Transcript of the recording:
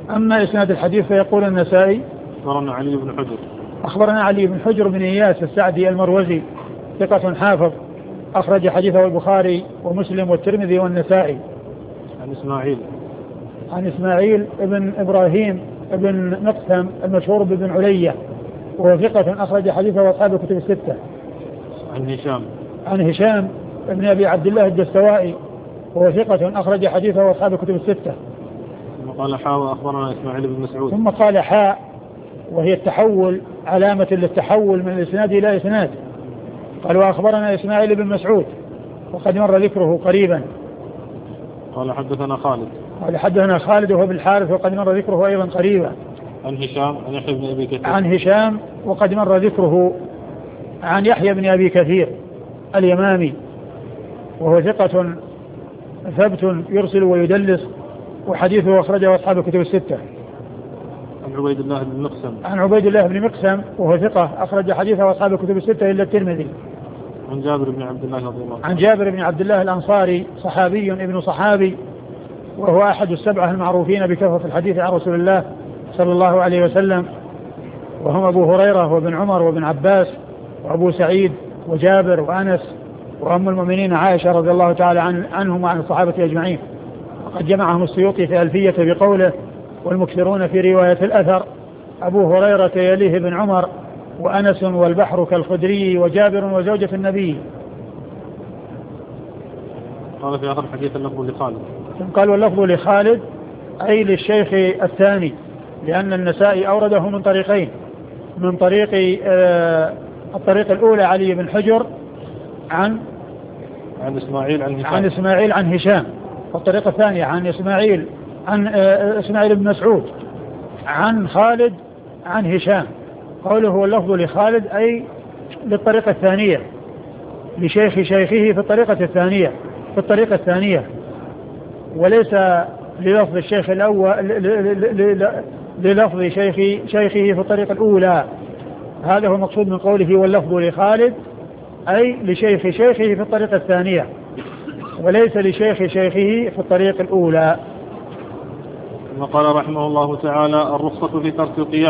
أما إسناد الحديث فيقول النسائي أخبرنا علي بن حجر بن إياس السعدي المروزي ثقة حافظ أخرج حديثه البخاري ومسلم والترمذي والنسائي. عن إسماعيل ابن إبراهيم ابن مقسم المشهور بابن علية وهو ثقة أخرج حديثه أصحاب الكتب الستة. عن هشام ابن أبي عبد الله الدستوائي وهو ثقة أخرج حديثه أصحاب الكتب الستة. ثم قال حاء وأخبرنا إسماعيل بن مسعود. ثم قال حاء وهي التحول علامة للتحول من الإسناد إلى إسناد. قال وأخبرنا إسماعيل بن مسعود وقد مر ذكره قريبا. قال حدثنا خالد. قال حدثنا خالد وهو بالحارث وقد مر ذكره أيضا قريبا. عن هشام عن يحيى بن أبي كثير. عن هشام وقد مر ذكره عن يحيى بن أبي كثير اليمامي وهو ثقة ثبت يرسل ويدلس وحديثه أخرجه أصحاب الكتب الستة. عن عبيد الله بن مقسم. عن عبيد الله بن مقسم وهو ثقة أخرج حديثه أصحاب الكتب الستة إلا الترمذي. عن جابر بن عبد الله رضي الله عنه. عن جابر بن عبد الله الأنصاري صحابي ابن صحابي وهو أحد السبعة المعروفين بكثرة الحديث عن رسول الله صلى الله عليه وسلم وهم أبو هريرة وابن عمر وابن عباس وأبو سعيد وجابر وأنس وأم المؤمنين عائشة رضي الله تعالى عنهم وعن الصحابة أجمعين. وقد جمعهم السيوطي في ألفية بقوله والمكثرون في رواية الأثر أبو هريرة يليه بن عمر وأنس والبحر كالخدري وجابر وزوجة النبي. قال في آخر الحديث اللفظ لخالد. قال واللفظ لخالد أي للشيخ الثاني لأن النسائي أورده من طريقين من طريق الطريق الأولى علي بن حجر عن إسماعيل عن هشام والطريقة الثانية عن إسماعيل بن مسعود عن خالد عن هشام. قوله هو اللفظ لخالد أي للطريقة الثانية لشيخ شيخه في الطريقة الثانية وليس للفظ الشيخ الأول للفظ شيخه في الطريقة الأولى. هذا هو المقصود من قوله واللفظ لخالد أي لشيخ شيخه في الطريقة الثانية وليس لشيخ شيخه في الطريقة الأولى. وقال رحمه الله تعالى الرخصة في ترك القيام